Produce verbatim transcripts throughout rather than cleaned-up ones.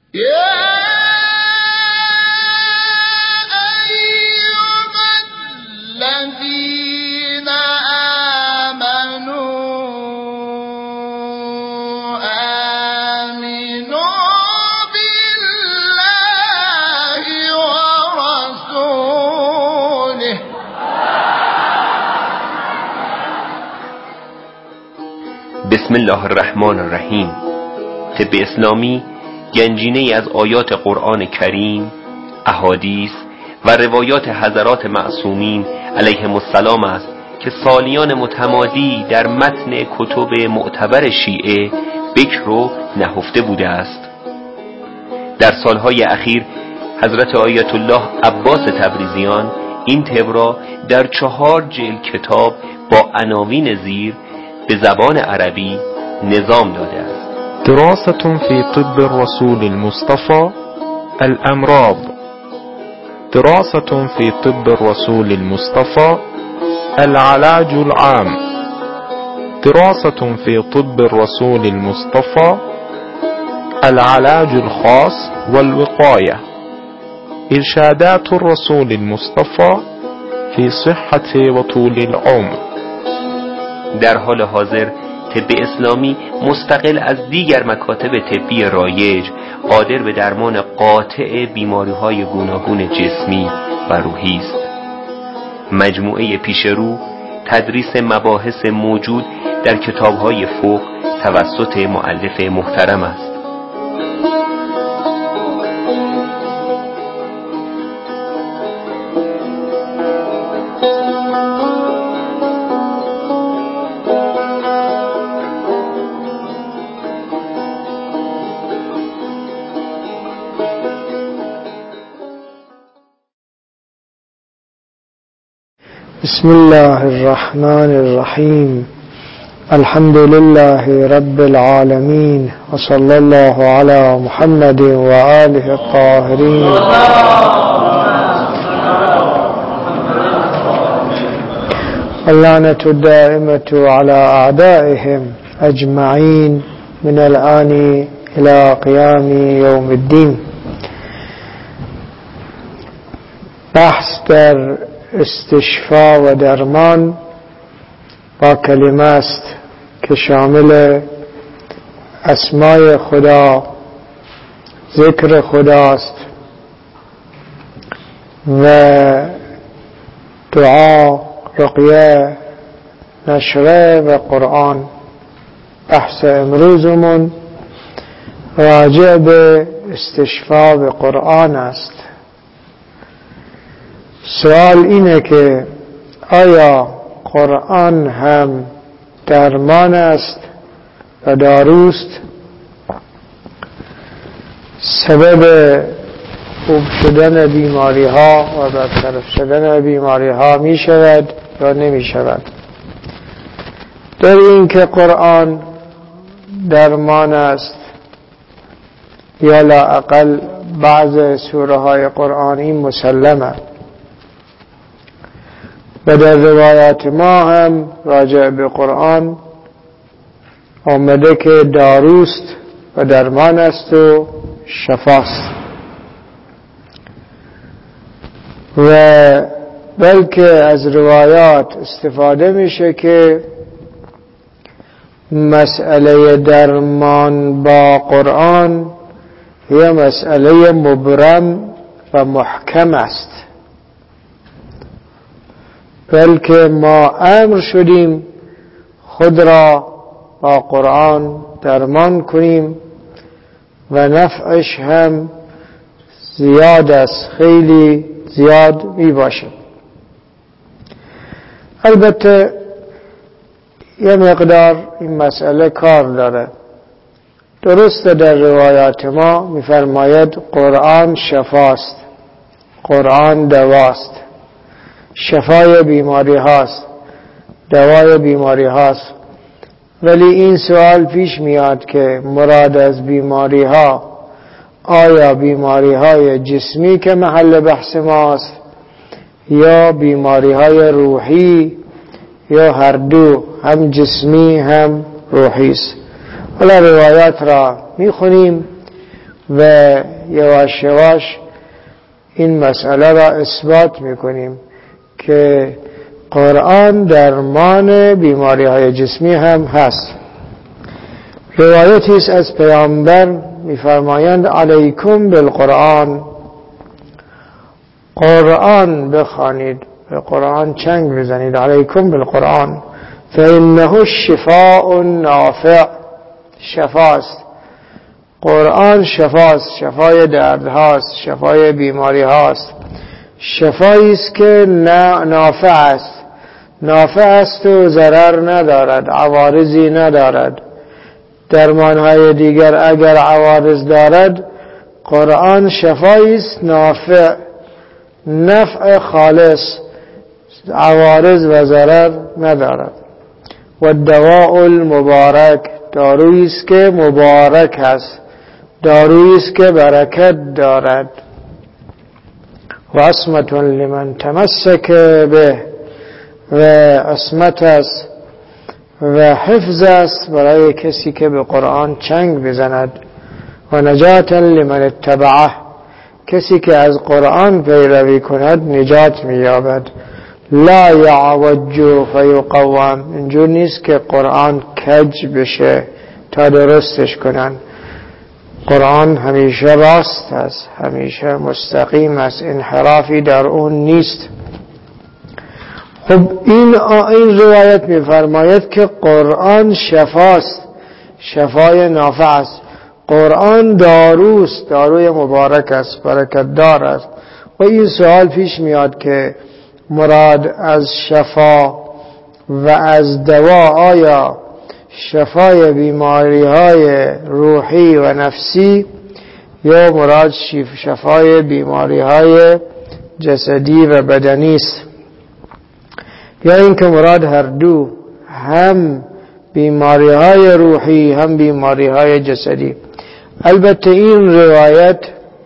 بسم الله الرحمن الرحیم. طب اسلامی گنجینه‌ای از آیات قرآن کریم، احادیث و روایات حضرات معصومین علیهم السلام است که سالیان متمادی در متن کتب معتبر شیعه بکر و نهفته بوده است. در سالهای اخیر حضرت آیت الله عباس تبریزیان این طب را در چهار جلد کتاب با عناوین زیر به زبان عربی نظام داده است. دراسة في طب الرسول المصطفى الأمراض. دراسة في طب الرسول المصطفى العلاج العام. دراسة في طب الرسول المصطفى العلاج الخاص والوقاية. إرشادات الرسول المصطفى في صحة وطول العمر. در حال حاضر طب اسلامی مستقل از دیگر مکاتب طبی رایج قادر به درمان قاطع بیماری‌های گوناگون جسمی و روحی است. مجموعه پیشرو تدریس مباحث موجود در کتاب‌های فقه توسط مؤلف محترم است. بسم الله الرحمن الرحیم. الحمد لله رب العالمین و صلی الله علی محمد و آله الطاهرین. اللعنة الدائمة على أعدائهم أجمعين من الآن إلى قيام يوم الدين. بحث در استشفا و درمان با کلمه است که شامل اسمای خدا، ذکر خداست و دعا، رقیه، نشره و قرآن. بحث امروزمون راجع به استشفا به قرآن است. سوال اینه که آیا قرآن هم درمان است و داروست؟ سبب خوب شدن بیماری ها و برطرف شدن بیماری ها می شود یا نمی شود؟ در این که قرآن درمان است یا لااقل بعض سوره های قرآنی مسلمه، و در روایات ما هم راجع به قرآن آمده که داروست و درمان است و شفاست. و بلکه از روایات استفاده میشه که مسئله درمان با قرآن یه مسئله مبرم و محکم است، بلکه ما امر شدیم خود را با قرآن درمان کنیم و نفعش هم زیاد است، خیلی زیاد می باشه. البته یه مقدار این مسئله کار داره. درسته در روایات ما می فرماید قرآن شفاست، قرآن دواست، شفای بیماری هاست، دوای بیماری هاست. ولی این سوال پیش میاد که مراد از بیماری ها آیا بیماری های جسمی که محل بحث ماست یا بیماری های روحی یا هر دو، هم جسمی هم روحی است؟ حالا روایات را میخونیم و یواش یواش این مسئله را اثبات میکنیم که قرآن درمان بیماری های جسمی هم هست. روایتی است از پیامبر میفرمایند علیکم بالقرآن، قرآن بخوانید، به قرآن چنگ بزنید، علیکم بالقرآن فانه شفاء نافع، شفاست، قرآن شفاست، شفای درد هاست، شفای بیماری هاست، شفایی است که نافع است، نافع است و ضرر ندارد، عوارضی ندارد. درمان های دیگر اگر عوارض دارد، قرآن شفایی است نافع، نفع خالص، عوارض و ضرر ندارد. و الدواء المبارک، دارویی است که مبارک است، دارویی است که برکت دارد. و عصمت لمن تمسک به، و عصمت است و حفظ است برای کسی که به قرآن چنگ بزند. و نجات لمن اتبعه، کسی که از قرآن پیروی کند نجات می‌یابد. لا یعوج فیقوم، اینجور نیست که قرآن کج بشه تا درستش کنن. قرآن همیشه راست است، همیشه مستقیم است، انحرافی در اون نیست. خب این این روایت می‌فرماید که قرآن شفاست، شفای نافع است. قرآن داروست، داروی مبارک است، برکت دار است. و این سوال پیش میاد که مراد از شفا و از دوا آیا شفای بیماری های روحی و نفسی یا مراد شفای بیماری های جسدی و بدنی است، یا اینکه مراد هر دو، هم بیماری های روحی هم بیماری های جسدی. البته این روایت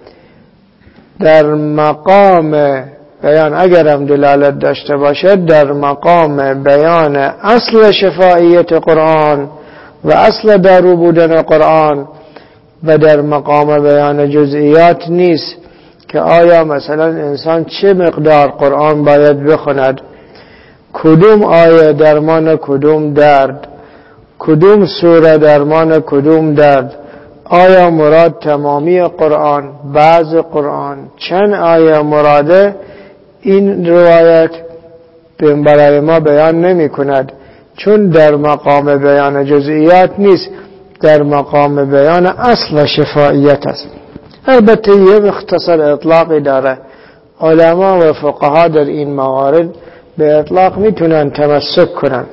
در مقام بیان اگر هم دلالت داشته باشد، در مقام بیان اصل شفاییت قرآن و اصل دارو بودن قرآن و در مقام بیان جزئیات نیست که آیا مثلا انسان چه مقدار قرآن باید بخواند، کدوم آیه درمان کدوم درد، کدوم سوره درمان کدوم درد، آیا مراد تمامی قرآن، بعض قرآن، چند آیه مراده، این روایت برای ما بیان نمی کند، چون در مقام بیان جزئیات نیست، در مقام بیان اصل شفاییت است. البته یه مختصر اطلاقی داره، علما و فقها در این موارد به اطلاق میتونن تمسک کنن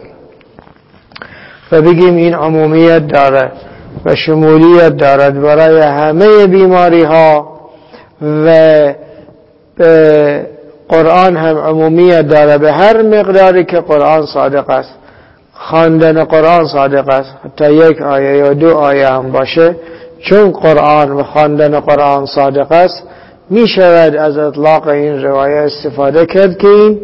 و بگیم این عمومیت داره و شمولیت دارد برای همه بیماری ها، و قرآن هم عمومیت داره به هر مقداری که قرآن صادق است. خواندن قرآن صادق است، حتی یک آیه یا دو آیه هم باشه، چون قرآن و خواندن قرآن صادق است، می شود از اطلاق این روایه استفاده کرد که این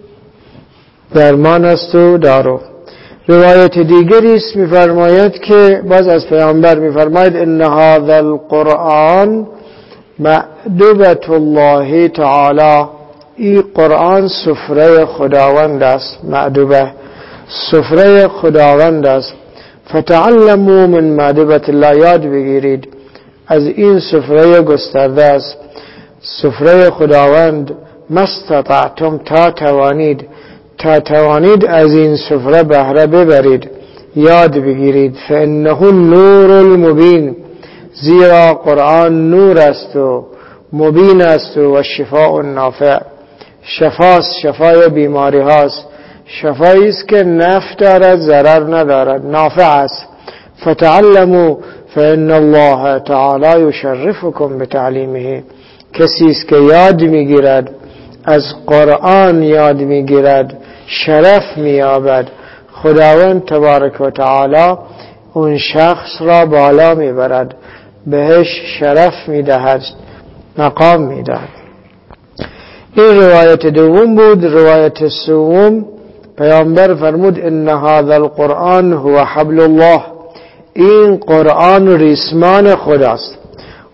درمان است و دارو. روایت دیگری است می‌فرماید که باز از پیامبر می‌فرماید ان هذا القرآن مأدبة الله تعالی، این قرآن سفره خداوند است، مأدبه سفره خداوند است. فتعلموا من مأدبة الله، یاد بگیرید از این سفره گسترده است، سفره خداوند. مستطعتم، تا توانید، تا توانید از این سفره بهره ببرید، یاد بگیرید. فانه النور المبین، زیرا قرآن نور است و مبین است و شفاء النافع، شفاست، شفای بیماری هاست، شفایی است که نفع دارد ضرر ندارد، نافع است. فتعلموا فان الله تعالی یشرفکم بتعلیمه، کسی است که یاد میگیرد از قرآن، یاد میگیرد شرف مییابد. خداوند تبارک و تعالی اون شخص را بالا میبرد، بهش شرف میدهد، مقام میدهد. این روایت دوم بود. روایت سوم پیامبر فرمود ان هذا القرآن هو حبل الله، این قرآن ریسمان خداست.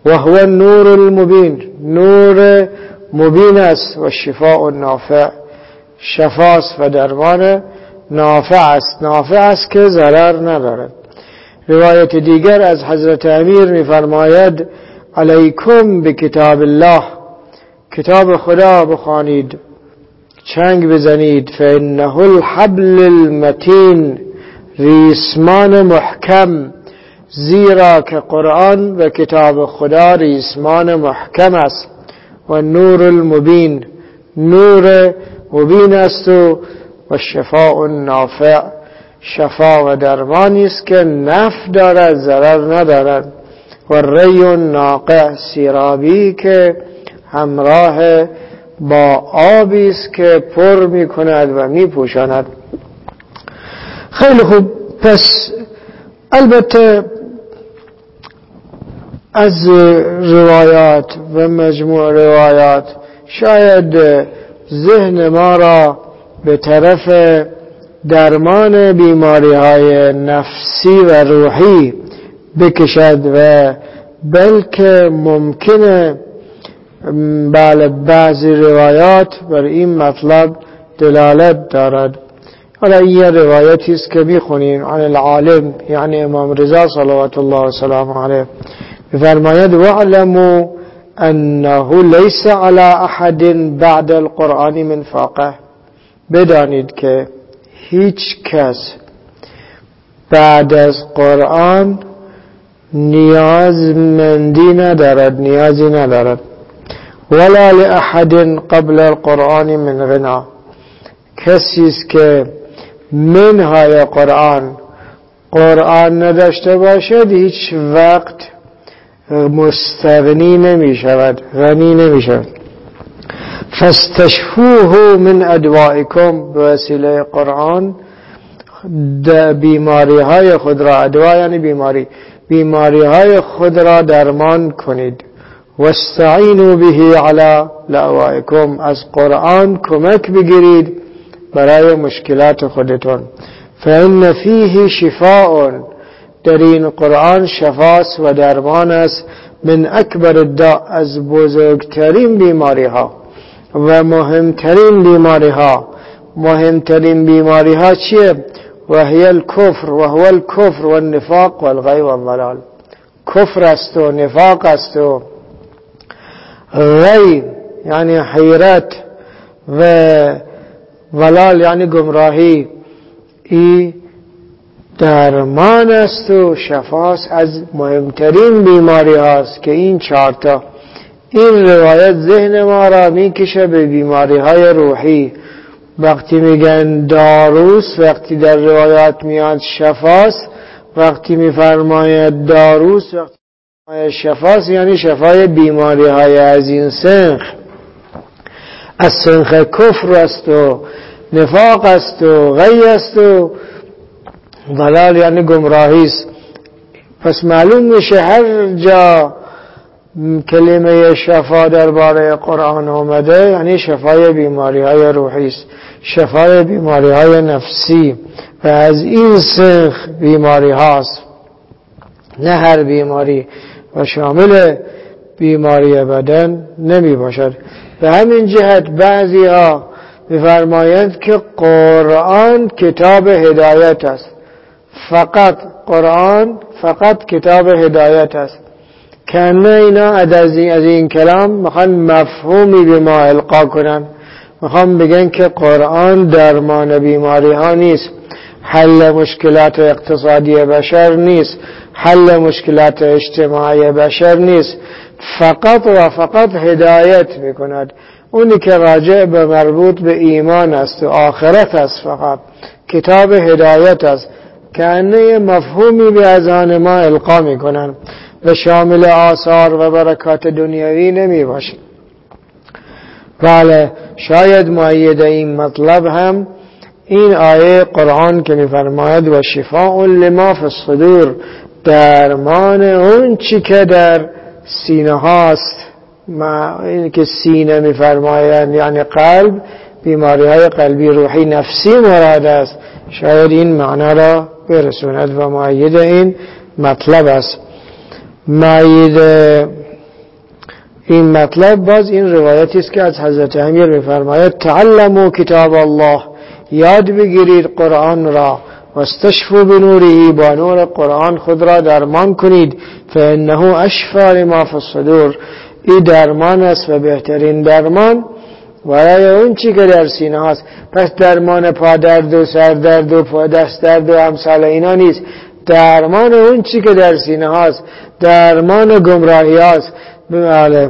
و هو النور المبین، نور مبین است، و شفاء النافع، شفاست و درمان نافع است، نافع است که ضرر ندارد. روایت دیگر از حضرت امیر می‌فرماید علیکم بکتاب الله، کتاب خدا بخوانید، چنگ بزنید، فانه الحبل المتین، ریسمان محکم، زیرا که قرآن و کتاب خدا ریسمان محکم است، و نور المبین، نور مبین است، و شفاء النافع، شفا و درمانی است که نفع دارد ضرر ندارد، و ری الناقع، سیرابی که همراه با آبی است که پر می کند و می پوشاند. خیلی خوب. پس البته از روایات و مجموع روایات شاید ذهن ما را به طرف درمان بیماری های نفسی و روحی بکشد و بلکه ممکنه بله بعضی روایات بر این مطلب دلالت دارد. حالا این روایتی است که میخونیم عن العالم، یعنی امام رضا صلوات الله و سلامه علیه، می‌فرماید واعلموا انه لیس علی احد بعد القرآن من فاقه، بدانید که هیچ کس بعد از قرآن نیازمندی ندارد، نیازی ندارد، ولا لأحد قبل القرآن من غنا، کسی است که منهای قرآن قرآن نداشته باشد هیچ وقت مستغنی نمی شود، غنی نمی شود. فاستشفوه من ادوائکم، به وسیله قرآن بیماری های خود را، ادوا یعنی بیماری، بیماری های خود را درمان کنید. واستعینوا به علی لأوائکم، از قرآن کمک بگیرید برای مشکلات خودتون. فإن فیه شفاء، در این قرآن شفاست و درمان است، من اکبر الداء، از بزرگترین بیماری ها و مهمترین بیماری ها. مهمترین بیماری ها چیه؟ و هی الکفر، و هو الکفر و النفاق و الغی و الضلال. کفر است و نفاق است و غی یعنی حیرت و ضلال یعنی گمراهی. ای درمان است و شفاست از مهمترین بیماری هاست که این چارتا. این روایت ذهن ما را میکشه به بیماری های روحی. وقتی میگن داروس، وقتی در روایات میاد شفاست، وقتی میفرماید داروس، وقتی میفرماید شفاست، یعنی شفای بیماری های از این سنخ، از سنخ کفر است و نفاق است و غی است و ضلال یعنی گمراهی است. پس معلوم میشه هر جا کلمه شفا درباره قرآن آمده یعنی شفای بیماری های روحی است، شفای بیماری های نفسی و از این سنخ بیماری هاست، نه هر بیماری، و شامل بیماری بدن نمی باشد. به همین جهت بعضی ها می‌فرمایند که قرآن کتاب هدایت است، فقط قرآن فقط کتاب هدایت است. کنه اینا از این کلام میخوان مفهومی به ما القا کنن، میخوان بگن که قرآن درمان بیماری ها نیست، حل مشکلات اقتصادی بشر نیست، حل مشکلات اجتماعی بشر نیست، فقط و فقط هدایت میکند. اونی که راجع به مربوط به ایمان است و آخرت است، فقط کتاب هدایت است. کنه مفهومی به اذهان ما القا میکنن و شامل آثار و برکات دنیوی نمی باشد. بله، شاید مؤید این مطلب هم این آیه قرآن که می‌فرماید و شفاء لما فی الصدور، درمان اون چی که در سینه هاست. ما این که سینه می‌فرمایند یعنی قلب، بیماری های قلبی روحی نفسی مراد است. شاید این معنا را برسوند و مؤید این مطلب است. مؤید این مطلب باز این روایتی است که از حضرت امیر می‌فرماید تعلموا کتاب الله، یاد بگیرید قرآن را، واستشفوا بنوره، با نور قرآن خود را درمان کنید، فانه اشفی لما فی الصدور، این درمان است و بهترین درمان برای اون چی که در سینه هاست. پس درمان پادرد و سردرد و پادست درد و امثال اینا نیست، درمان اون چی که در سینه هاست، درمان گمراهی هاست، بله،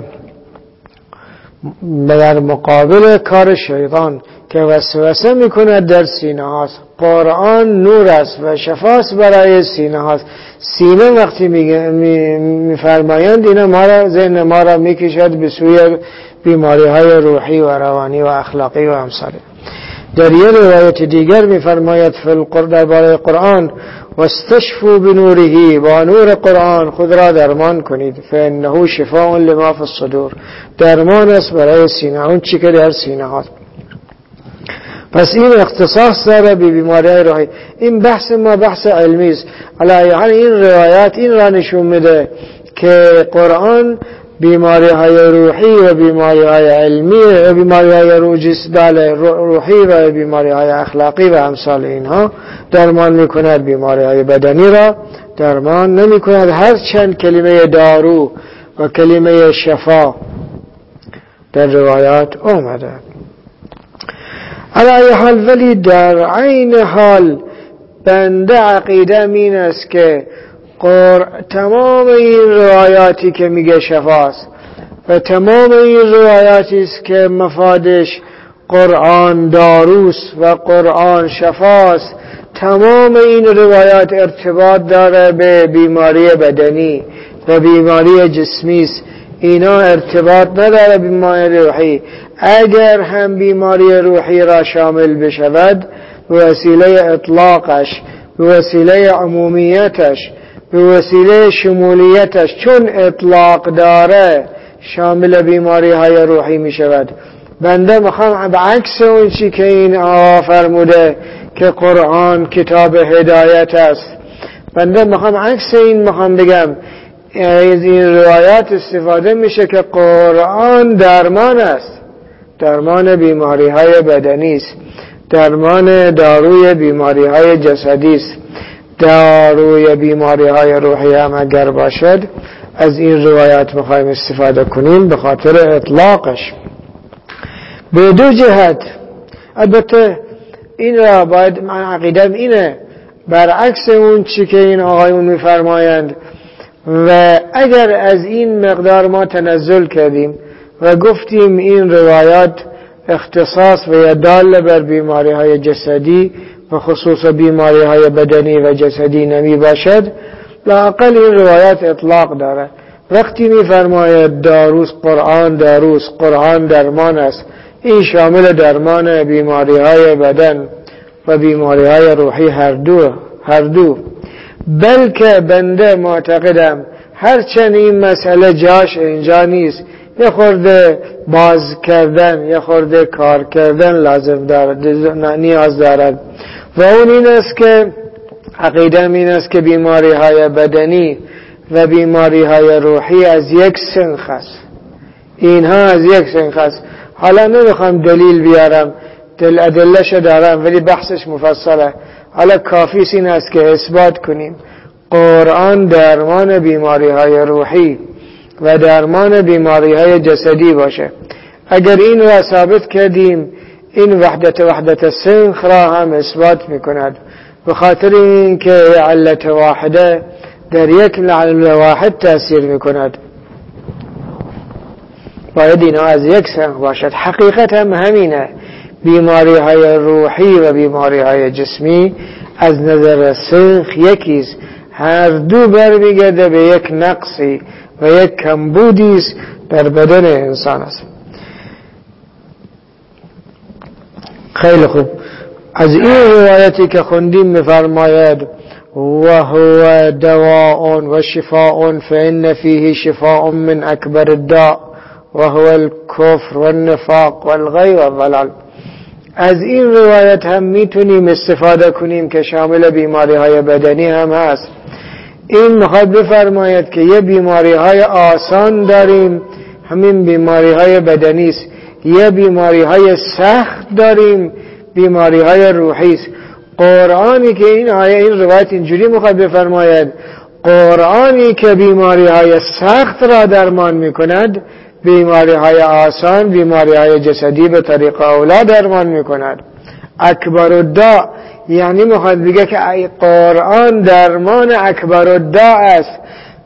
در مقابل کار شیطان که وسوسه میکند در سینه هاست. قرآن نور است و شفاست برای سینه هاست. سینه وقتی میفرمایند اینا ما را، ذهن ما را میکشد به سوی بیماری های روحی و روانی و اخلاقی و امثاله. در یه روایت دیگر میفرماید فی القرآن، درباره قرآن، واستشفوا بنوره، با نور قرآن خود را درمان کنید، فانه شفاء لما فی الصدور، درمان است برای سینه، اون چی که در سینه هاست. پس این اختصاص داره به بیماری های روحی. این بحث ما بحث علمی است. علی حال این روایات این را نشون میده که قرآن بیماری های روحی و بیماری های علمی و بیماری های روحی و بیماری های اخلاقی و امثال اینها درمان میکند، بیماری های بدنی را درمان نمی کند، هر چند کلمه دارو و کلمه شفا در روایات اومده. علی حال ولی در عین حال بنده عقیده این است که تمام این روایاتی که میگه شفاست و تمام این روایاتی است که مفادش قرآن داروست و قرآن شفاست، تمام این روایات ارتباط داره به بیماری بدنی و بیماری جسمی است، اینا ارتباط نداره بیماری روحی. اگر هم بیماری روحی را شامل بشود به وسیله اطلاقش، به وسیله عمومیتش، به وسیله شمولیتش، چون اطلاق داره شامل بیماری های روحی می شود. بنده میخوام بعکس اون چی که این آقا فرموده که قرآن کتاب هدایت است، بنده میخوام عکس این میخوام بگم از این روایات استفاده میشه که قرآن درمان است، درمان بیماری های بدنی است، درمان داروی بیماری های جسدی است. داروی بیماری های روحی هم اگر باشد از این روایات میخوایم استفاده کنیم به خاطر اطلاقش. به دو جهت البته این را باید، من عقیدم اینه برعکس اون چی که این آقایون میفرمایند، و اگر از این مقدار ما تنزل کردیم و گفتیم این روایات اختصاص و یا دال بر بیماری های جسدی و خصوص بیماری های بدنی و جسدی نمی باشد، لااقل این روایات اطلاق داره. وقتی می فرماید داروس قرآن، داروس قرآن درمان است، این شامل درمان بیماری های بدن و بیماری های روحی هر دو هر دو بلکه بنده معتقدم هرچند این مسئله جاش اینجا نیست، یه خورده باز کردن، یه خورده کار کردن لازم دارد، نیاز دارد، و اون این است که عقیدم این است که بیماری های بدنی و بیماری های روحی از یک سنخ است، اینها از یک سنخ است. حالا نمیخوام دلیل بیارم، دل ادلهش دارم ولی بحثش مفصله، حالا کافی این است که اثبات کنیم قرآن درمان بیماری های روحی و درمان بیماری های جسدی باشه. اگر این را ثابت کردیم این وحدت وحدت سنخ را هم اثبات میکند، به خاطر این که علت واحده در یک علت واحد تأثیر میکند، باید اینا از یک سنخ باشد. حقیقت هم همینه، بیماری های روحی و بیماری های جسمی از نظر سنخ یکیست، هر دو برمیگرده به یک نقصی و یک کمبودی است در بدن انسان است. خیلی خوب، از این روایتی که خوندیم میفرماید و هو دواء و شفاء فإن فيه شفاء من اکبر الداء و هو الكفر والنفاق والغی والضلال. از این روایت هم میتونیم استفاده کنیم که شامل بیماری های بدنی هم هست. این میخواد بفرماید که یه بیماری های آسان داریم همین بیماری های بدنی است. یه بیماری های سخت داریم، بیماری های روحی است. قرآنی که این آیه این روایت اینجوری میخواد بفرماید، قرآنی که بیماری های سخت را درمان میکند، بیماری های آسان، بیماری های جسدی به طریق اولا درمان میکند. اکبر الداء یعنی میخواد بگه که قرآن درمان اکبر الداء است،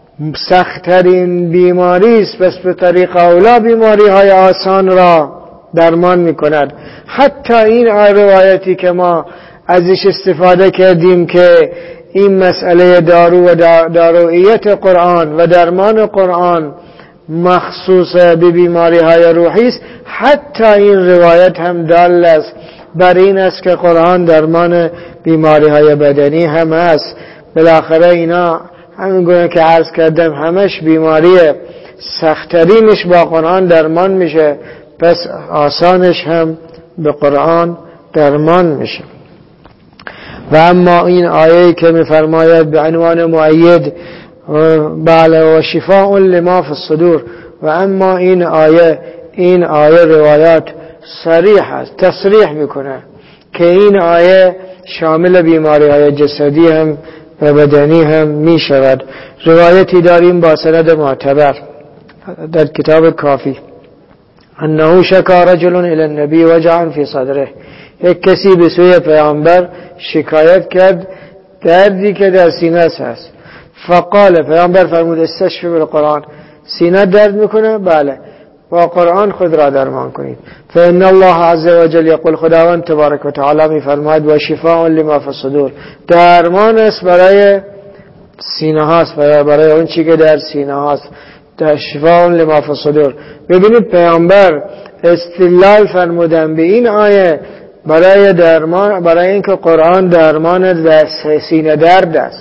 سختترین بیماری است، پس به طریق اولا بیماری های آسان را درمان میکند. حتی این روایتی که ما ازش استفاده کردیم که این مسئله دارو و داروییت قرآن و درمان قرآن مخصوص به بیماری های روحی است، حتی این روایت هم دال است بر این است که قرآن درمان بیماری های بدنی هم است. بالاخره اینا همین گونه که عرض کردم همش بیماری سختترینش با قرآن درمان میشه، پس آسانش هم به قرآن درمان میشه. و اما این آیه که میفرماید به عنوان مؤید بله و شفاء لما فی الصدور، و اما این آیه این آیه روایات صریح است، تصریح میکنه که این آیه شامل بیماری های جسدی هم و بدنی هم می شود. روایتی داریم با سند معتبر در کتاب کافی، انه شکا رجل الی النبی وجعا فی صدره، یک کسی به سوی پیامبر شکایت کرد دردی که در سینه است. فقال، پیامبر فرمود استشفی بالقرآن، سینه درد میکنه؟ بله، با قرآن خود را درمان کنید. فإن الله عز وجل یقول، خداوند تبارک و تعالی میفرماید و شفاء لما فی الصدور، درمان است برای سینه هاست، برای, برای اون چی که در سینه هاست، در شفاء لما فی الصدور. ببینید پیامبر استدلال فرمودن به این آیه برای درمان، برای اینکه قرآن درمان در سینه درد است،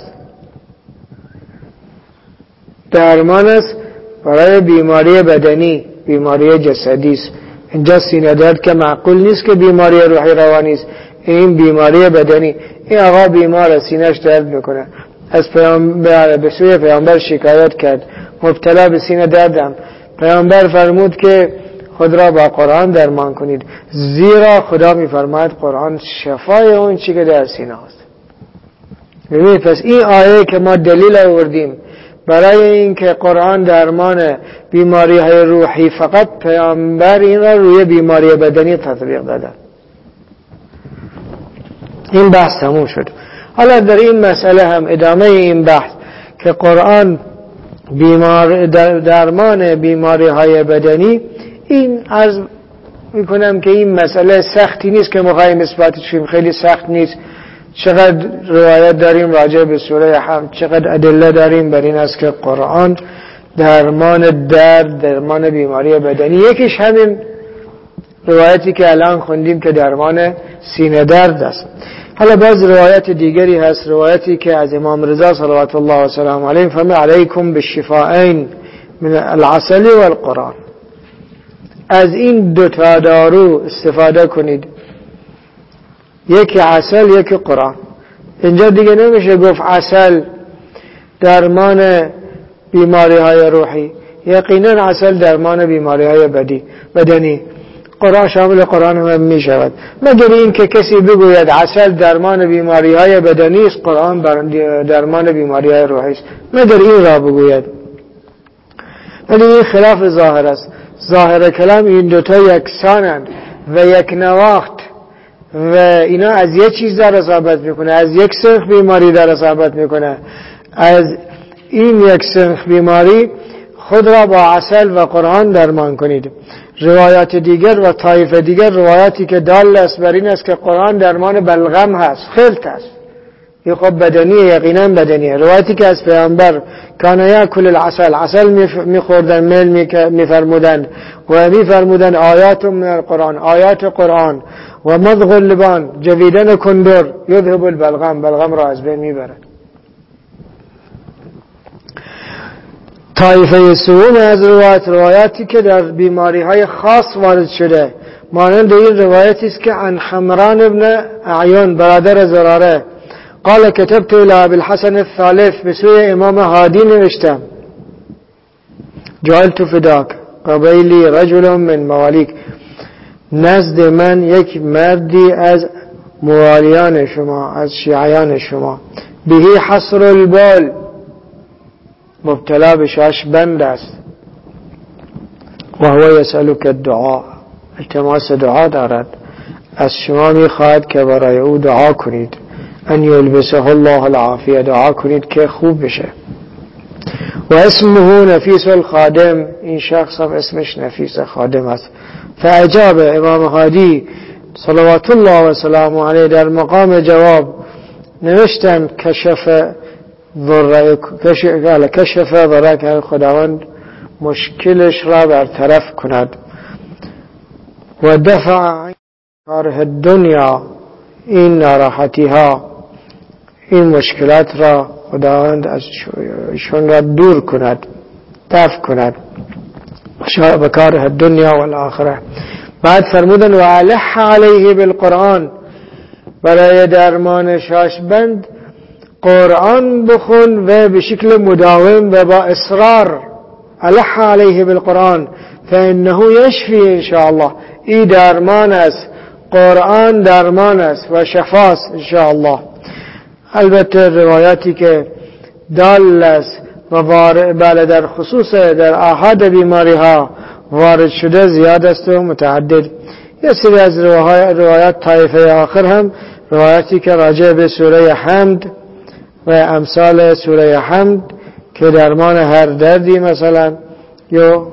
درمان است برای بیماری بدنی، بیماری جسدی است. اینجا سینه درد که معقول نیست که بیماری روحی روانی است، این بیماری بدنی. این آقا بیمار سینه‌اش درد میکنه، از پیامبر به سوی پیامبر شکایت کرد مبتلا به سینه دردم. پیامبر فرمود که خود را با قرآن درمان کنید، زیرا خدا میفرماید قرآن شفای اون چی که در سینه است. ببینید پس این آیه که ما دلیل آوردیم برای اینکه قرآن درمان بیماری های روحی، فقط پیامبر این را روی بیماری بدنی تطبیق داده. این بحث تموم شد. حالا در این مسئله هم ادامه این بحث که قرآن بیمار درمان بیماری های بدنی، این عرض میکنم که این مسئله سختی نیست که مخواهیم اثباتش کنیم، خیلی سخت نیست. چقدر روایت داریم راجع به سوره حمد، چقدر ادله داریم بر این است که قرآن درمان درد، درمان بیماری بدنی. یکیش همین روایتی که الان خوندیم که درمان سینه درد است. حالا باز روایت دیگری هست، روایتی که از امام رضا صلوات الله و سلام علیه فرمود علیکم بالشفاءین من العسل والقرآن، از این دو تا دارو استفاده کنید، یکی عسل یکی قرآن. اینجا دیگه نمیشه گفت عسل درمان بیماری های روحی، یقینا عسل درمان بیماری های بدنی، قرآن شامل قرآن هم می شود، مگر این که کسی بگوید عسل درمان بیماری های بدنی است، قرآن درمان بیماری های روحی است، مگر این را بگوید. ولی این خلاف ظاهر است. ظاهر کلام این دوتا یکسانند و یک نواخت و اینا از یک چیز در اصابت میکنه، از یک سنخ بیماری در اصابت میکنه. از این یک سنخ بیماری خود را با عسل و قرآن درمان کنید. روایات دیگر و طایفه دیگر روایاتی که دال است بر این است که قرآن درمان بلغم هست، خلط هست، این خب بدنیه، یقینا بدنیه. روایتی که از پیامبر کان یاکل العسل، عسل میخوردن، میل میفرمودن و میفرمودن آیات من القرآن، آیات قرآن، و مضغ اللبان، جویدن کندر، یذهب البلغم، بلغم را از بین میبرد. طایفه سوم از روایت، روایاتی که در بیماری های خاص وارد شده، مانند این روایتی است که عن حمران ابن اعیان برادر زراره قال كتبت الى ابي الحسن الثالث، به سوی امام هادی نوشتم، جعلت فداک، قبیلی رجل من موالیک، نزد من یک مردی از موالیان شما، از شیعیان شما، بهی حصر البال، مبتلا به شاش بند است، و هو یسألک الدعاء، التماس دعا دارد، از شما میخواهد که برای او دعا کنید، ان یلبسه الله العافیه، دعا کنید که خوب بشه. و اسمه نفیس الخادم، این شخص هم اسمش نفیس خادم است. فاجاب امام هادی صلوات الله و سلامه علیه در مقام جواب نوشتن کشف ذره کشف ذره که خداوند مشکلش را برطرف کند و دفع کاره دنیا، این ناراحتی ها، این مشکلات را خداوند از ایشون را دور کند، دفع کند، و کاره دنیا و الاخره. بعد فرمودن و الح علیه بالقرآن، برای درمان شاشبند قرآن بخون و به شکل مداوم و با اصرار. الح علیه بالقرآن فانه یشفی ان شاء الله، این درمان است، قرآن درمان است و شفاست ان شاء الله. البته روایاتی که دال است و بله در خصوص در احد بیماری ها وارد شده زیاد است و متعدد. یه سری از روایات طایفه آخر هم روایاتی که راجع به سوره حمد و امثال سوره حمد که درمان هر دردی مثلا یا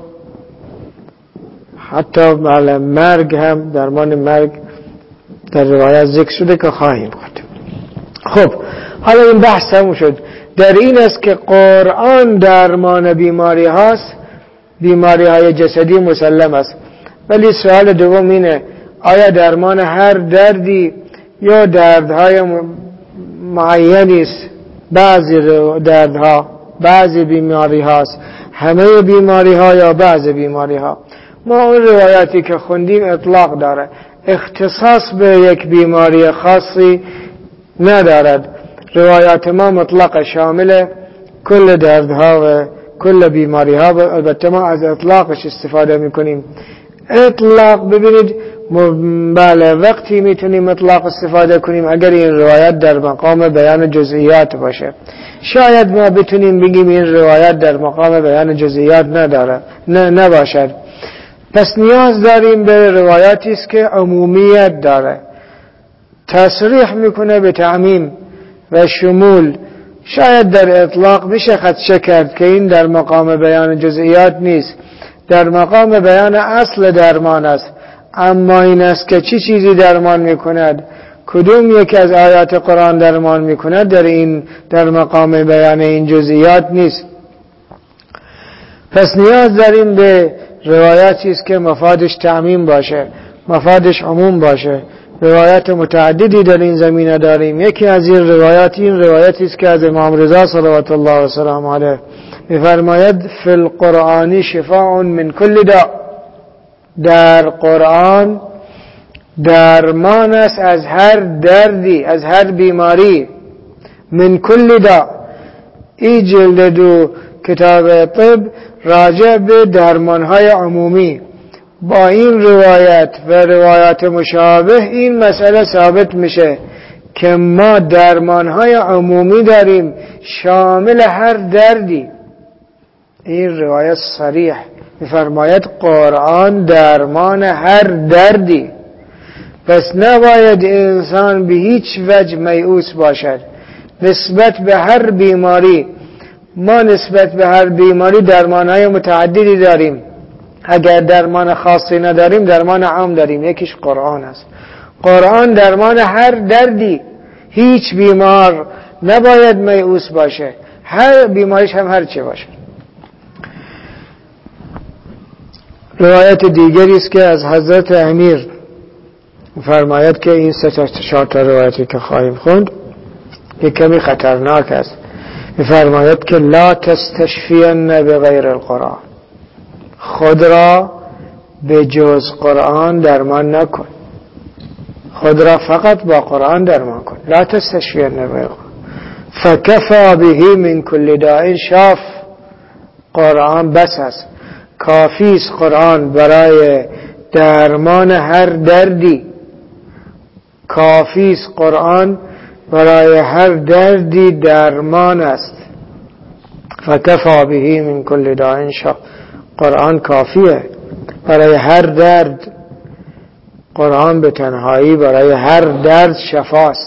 حتی مرگ هم، درمان مرگ در روایات ذکر شده که خواهیم گفت. خب حالا این بحث هم شد در این است که قرآن درمان بیماری هاست، بیماری های جسدی مسلم است، ولی سوال دوم اینه آیا درمان هر دردی یا دردهای معینی است؟ بعضی دردها، بعضی بیماری هاست، همه بیماری ها یا بعضی بیماری ها؟ ما اون روایاتی که خوندیم اطلاق داره، اختصاص به یک بیماری خاصی ندارد. روایات ما مطلق شامل کل دردها و کل بیماری ها، البته ما از اطلاقش استفاده میکنیم. اطلاق ببینید بله وقتی میتونیم اطلاق استفاده کنیم اگر این روایت در مقام بیان جزئیات باشه. شاید ما بتونیم بگیم این روایت در مقام بیان جزئیات نداره، نه نباشد. پس نیاز داریم به روایاتی است که عمومیت داره، تصریح میکنه به تعمیم و شمول. شاید در اطلاق بشه خدشه کرد که این در مقام بیان جزئیات نیست، در مقام بیان اصل درمان است. اما این است که چی چیزی درمان میکند، کدوم یک از آیات قرآن درمان میکند، در این در مقام بیان این جزئیات نیست. پس نیاز داریم به روایاتی است که مفادش تعمیم باشه، مفادش عموم باشه. روایات متعددی در این زمینه داریم. یکی از این روایات این روایتی است که از امام رضا صلوات الله و سلام علیه می‌فرماید فی القرآن شفاء من کل داء، در قرآن درمان است از هر دردی، از هر بیماری. من کل داء، این جلد دو کتاب طب راجع به درمانهای عمومی. با این روایت و روایات مشابه این مسئله ثابت میشه که ما درمانهای عمومی داریم شامل هر دردی. این روایت صریح میفرماید قرآن درمان هر دردی. پس نباید انسان به هیچ وجه میؤوس باشد نسبت به هر بیماری. ما نسبت به هر بیماری درمانهای متعددی داریم. اگر درمان خاصی نداریم درمان عام داریم، یکیش قرآن است. قرآن درمان هر دردی، هیچ بیمار نباید میؤوس باشه، هر بیماریش هم هر چه باشه. روایت دیگری است که از حضرت امیر فرماید که این سه تا چهار تا روایتی که خواهیم خوند یک کمی خطرناک است. می‌فرماید که لا تستشفین بغیر القرآن، خود را به جز قرآن درمان نکن، خود را فقط با قرآن درمان کن. لا تستشفین بغیر القرآن فکفا به من کل داء شاف، قرآن بس است، کافی است قرآن برای درمان هر دردی. کافی است قرآن برای هر دردی درمان است. فکفا به من کل داء شفا. قرآن کافیه برای هر درد. قرآن به تنهایی برای هر درد شفاست.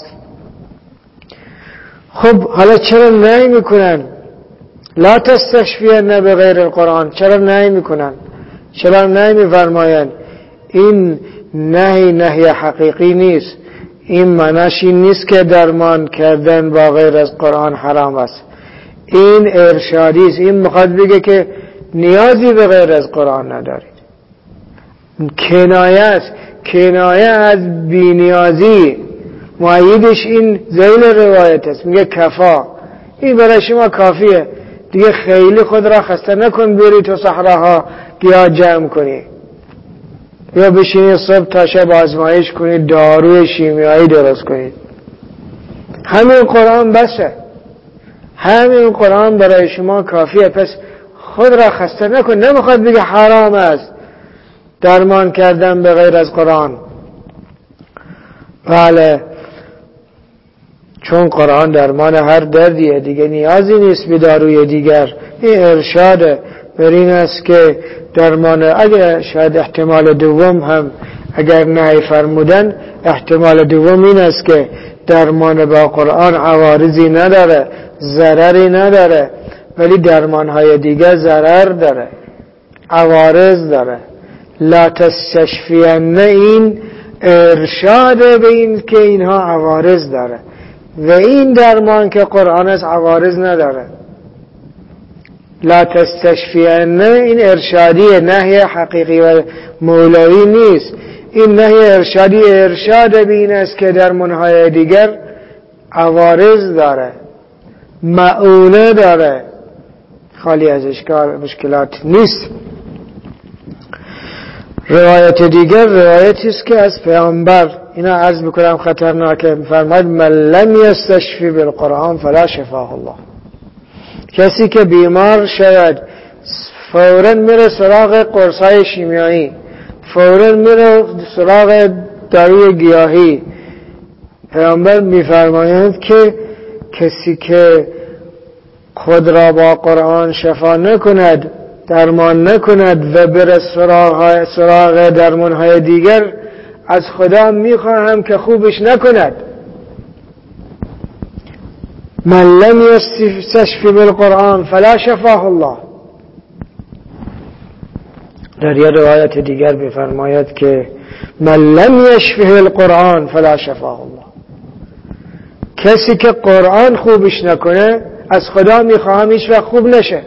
خب حالا چرا نهی میکنن لا تستشفین بغیر القرآن؟ چرا نهی میکنن؟ چرا نهی میفرماین؟ این نهی نهی حقیقی نیست. این معناش این نیست که درمان کردن با غیر از قرآن حرام است. این ارشادی است. این میخواد بگه که نیازی به غیر از قرآن ندارید. کنایه است. کنایه از بی‌نیازی. مؤیدش این ذیل روایت است. میگه کفا، این برای شما کافیه دیگه، خیلی خود را خسته نکن بری تو صحراها گیاه جمع کنی یا بشینی صبح تا شب آزمایش کنی داروی شیمیایی درست کنی. همین قرآن بسه. همین قرآن برای شما کافیه. پس خود را خسته نکن. نمیخواد بگه حرام است درمان کردن به غیر از قرآن. بله، چون قرآن درمان هر دردیه دیگه، نیازی نیست به داروی دیگر. این ارشاده بر این است که درمان، اگر شاید احتمال دوم هم اگر نهی فرمودن، احتمال دوم این است که درمان با قرآن عوارضی نداره، ضرری نداره، ولی درمانهای دیگر ضرر داره، عوارض داره. لا تستشفین، این ارشاد به این که اینها عوارض داره و این درمان که قرآن از عوارض نداره. لا تستشفین این ارشادی، نهی حقیقی و مولوی نیست. این نهی ارشادی ارشاد به این است که درمانهای دیگر عوارض داره، معونه داره، خالی از اشکال مشکلات نیست. روایت دیگر روایتی است که از پیامبر، اینا عرض میکنم خطرناکه، میفرماید من لم یستشفی بالقرآن فلا شفاه الله. کسی که بیمار شود فوراً میره سراغ قرصای شیمیایی، فوراً میره سراغ داروی گیاهی. پیامبر میفرمایند که کسی که خود را با قرآن شفا نکند، درمان نکند و بره سراغ, سراغ درمانهای دیگر، از خدا میخواهم که خوبش نکند. من لم یستشفی بالقرآن فلا شفاه الله. در یه روایت دیگر بفرماید که من لم یشفه القرآن فلا شفاه الله. کسی که قرآن خوبش نکنه از خدا میخواهم هیچ وقت خوب نشه.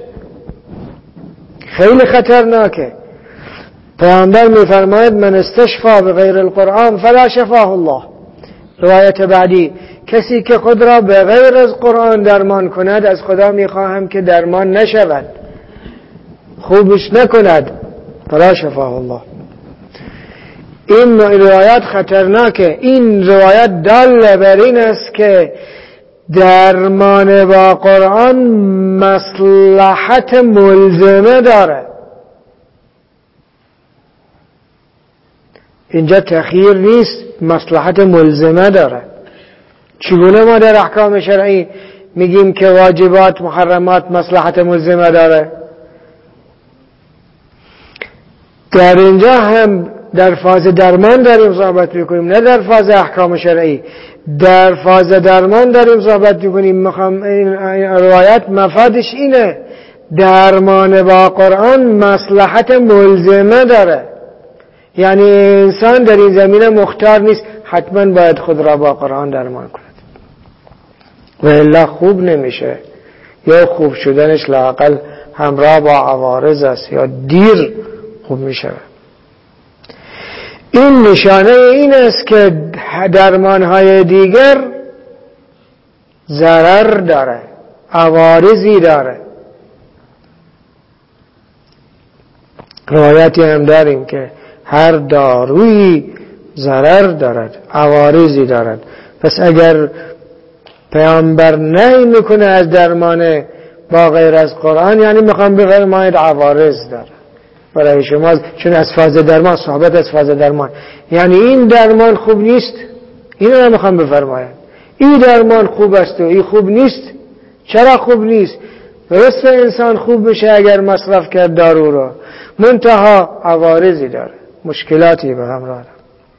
خیلی خطرناکه. پیامبر میفرماید من استشفا بغیر القرآن فلا شفاه الله. روایت بعدی کسی که خود را به غیر از قرآن درمان کند از خدا میخواهم که درمان نشود، خوبش نکند، فلا شفاه الله. این روایت خطرناکه. این روایت دال بر این است که درمان با قرآن مصلحت ملزمه داره. اینجا تخییر نیست، مصلحت ملزمه داره. چگونه ما در احکام شرعی میگیم که واجبات محرمات مصلحت ملزمه داره؟ در اینجا هم در فاز درمان داریم صحبت میکنیم، نه در فاز احکام شرعی. در فاز درمان داریم صحبت میکنیم. میخوام این روایت مفادش اینه، درمان با قرآن مصلحت ملزمه داره. یعنی انسان در این زمینه مختار نیست، حتما باید خود را با قرآن درمان کند و الا خوب نمیشه، یا خوب شدنش لااقل همراه با عوارض است یا دیر خوب میشه. این نشانه این است که درمانهای دیگر ضرر داره، عوارضی داره. روایتی هم داریم که هر دارویی ضرر دارد، عوارضی دارد. پس اگر پیامبر نهی میکنه از درمان با غیر از قرآن، یعنی میخوام بفرماید عوارض داره. برای شما، چون از فاز درمان صحبت از فاز درمان، یعنی این درمان خوب نیست، اینو نمیخوام بفرمایم. این درمان خوب است و این خوب نیست. چرا خوب نیست؟ درسته انسان خوب میشه اگر مصرف کرد دارو رو، منتها عوارضی داره، مشکلاتی به همراه داره.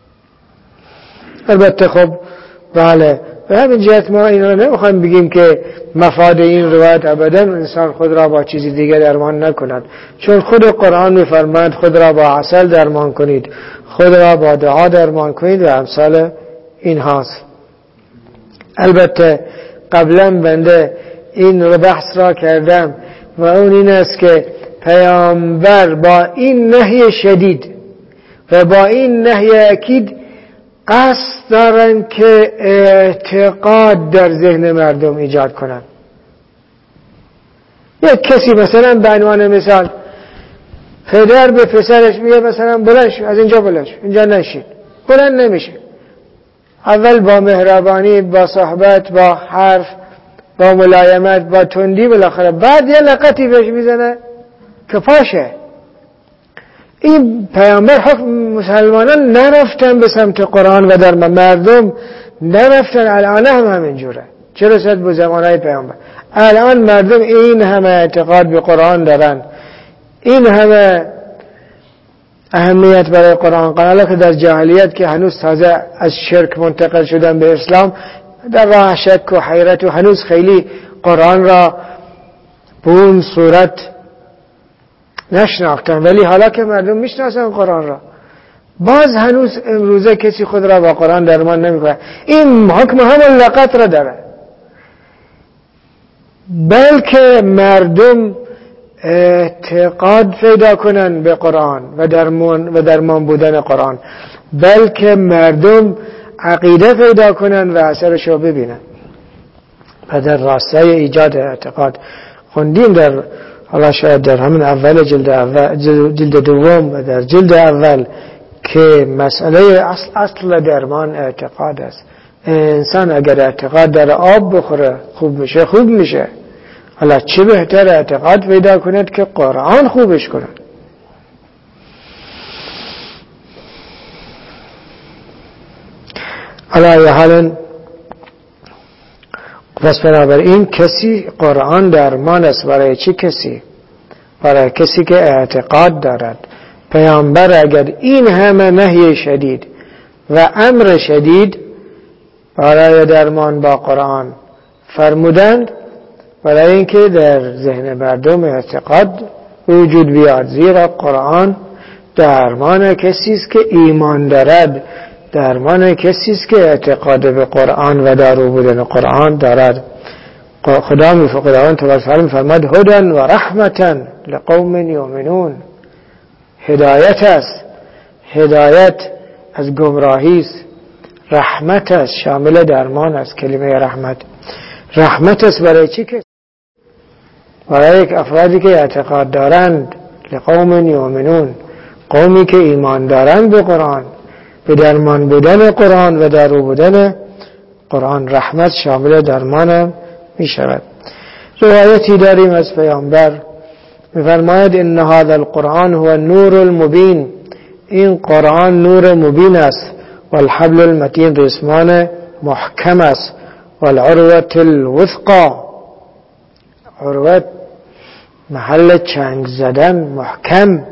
البته خب بله، به همین جهت ما این رو نمیخوایم بگیم که مفاد این روایت ابدا انسان خود را با چیزی دیگه درمان نکند، چون خود قرآن میفرماید خود را با عسل درمان کنید، خود را با دعا درمان کنید و امثال این هاست. البته قبلا بنده این رو بحث را کردم و اون این است که پیامبر با این نهی شدید و با این نهی اکید قصد دارن که اعتقاد در ذهن مردم ایجاد کنن. یک کسی مثلا به عنوان مثال پدر به پسرش میگه مثلا بلند شو، از اینجا بلند شو، اینجا نشین، بلند نمیشه. اول با مهربانی، با صحبت، با حرف، با ملایمت، با تندی، بالاخره بعد یه لقطی بهش میزنه که پاشه. این پیامبر حکم مسلمانان نرفتن به سمت قرآن و در مردم نرفتن، الان هم همینجوره، چه رسد به زمانهای پیامبر. الان مردم این همه اعتقاد به قرآن دارن، این همه اهمیت برای قرآن قرآن که در جاهلیت که هنوز تازه از شرک منتقل شدن به اسلام در راه شک و حیرت و هنوز خیلی قرآن را به اون صورت نشناختن، ولی حالا که مردم میشناسن قرآن را، باز هنوز امروزه کسی خود را با قرآن درمان نمیکنه. این حکم همون لقط را داره، بلکه مردم اعتقاد پیدا کنن به قرآن و درمان و درمان بودن قرآن، بلکه مردم عقیده پیدا کنن و اثرش رو ببینن. و در راستای ایجاد اعتقاد خوندیم در حالا شاید در همین اول جلد اول جلد دوم و در جلد اول که مسئله اصل اصل درمان اعتقاد است. انسان اگر اعتقاد در آب بخوره خوب میشه، خوب میشه. حالا چه بهتر اعتقاد پیدا کند که قرآن خوبش کند. حالا یه حالا پس بنابراین کسی قرآن درمان است. برای چه کسی؟ برای کسی که اعتقاد دارد. پیامبر اگر این همه نهی شدید و امر شدید برای درمان با قرآن فرمودند، برای اینکه در ذهن مردم اعتقاد وجود بیاد، زیرا قرآن درمان کسی است که ایمان دارد، درمان کسی است که اعتقاد به قرآن و دارو بودن قرآن دارد. خدا میفرماید تبارک فرماد هدن و رحمتن لقوم یؤمنون. هدایت است، هدایت از گمراهی است، رحمت است، شامل درمان است. کلمه رحمت رحمت است برای چی؟ که برای یک افرادی که اعتقاد دارند، لقوم یؤمنون، قومی که ایمان دارند به قرآن، به درمان بودن قرآن و دارو بودن قرآن. رحمت شامل درمان می شود. روایتی داریم از پیامبر می‌فرماید ان هذا القرآن هو النور المبین، این قرآن نور مبین است، والحبل المتین ریسمان محکم است، والعروة الوثقا، عروت محل چنگ زدن محکم،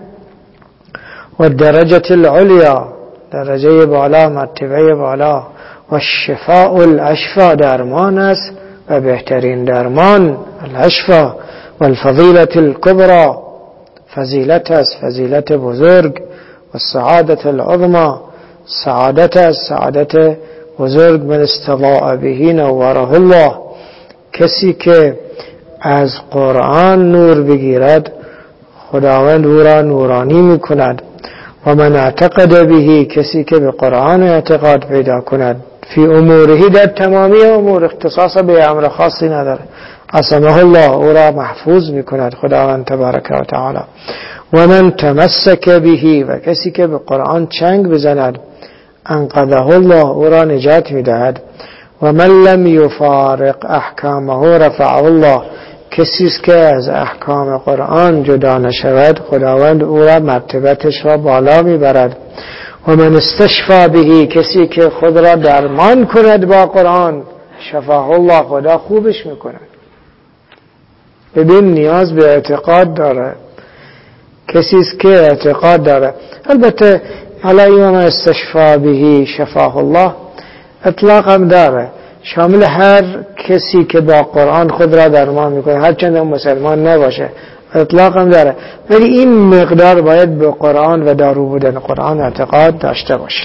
والدرجة العلیا، درجه بالا، مرتبه بالا، والشفاء الاشفا، درمان است و بهترین درمان، الاشفا، والفضیلة الكبرى، فضیلت است، فضیلت بزرگ، والسعادة العظمى، سعادت است، سعادت بزرگ. من استضاء به نوره الله، کسی که از قرآن نور بگیرد خداوند او را نورانی میکند. و من اعتقد به، کسی که به قرآن اعتقاد پیدا کند، فی امورهی، در تمامی امور، اختصاص به امر خاصی نداره، عصمه الله، او را محفوظ میکند خداوند تبارک و تعالی. و من تمسک به، و کسی که به قرآن چنگ بزند، انقذه الله، او را نجات میدهد. و من لم یفارق احکامه رفعه الله، کسی است که از احکام قرآن جدا نشود خداوند او را مرتبتش را بالا میبرد. و من استشفا بهی، کسی که خود را درمان کند با قرآن، شفاه الله، خدا خوبش میکند. ببین نیاز به اعتقاد داره، کسی است که اعتقاد داره. البته علی من استشفا بهی شفاه الله اطلاق هم داره، شامل هر کسی که با قرآن خود را درمان میکنه، هرچند هم مسلمان نباشه، اطلاق هم داره. ولی این مقدار باید به قرآن و دارو بودن قرآن اعتقاد داشته باشید.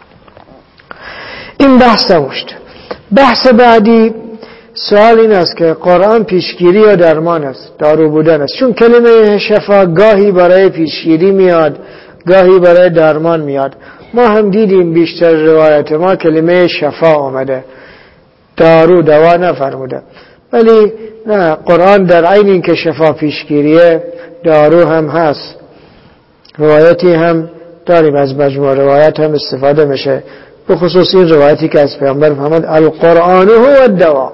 این بحث نموشت. بحث بعدی سوال این است که قرآن پیشگیری یا درمان است، دارو بودن است. چون کلمه شفا گاهی برای پیشگیری میاد، گاهی برای درمان میاد. ما هم دیدیم بیشتر روایت ما کلمه شفا آمده، دارو دوا نفرموده. ولی نه، قرآن در عین این که شفا پیشگیریه، دارو هم هست. روایتی هم داریم، از مجموع روایت هم استفاده میشه، به خصوص این روایتی که از پیامبر محمد القرآن هو الدوا،